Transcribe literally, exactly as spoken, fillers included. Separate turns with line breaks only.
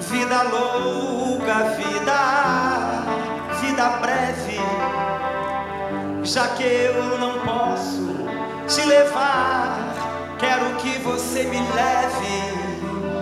Vida louca, vida, vida breve, já que eu não posso te levar, quero que você me leve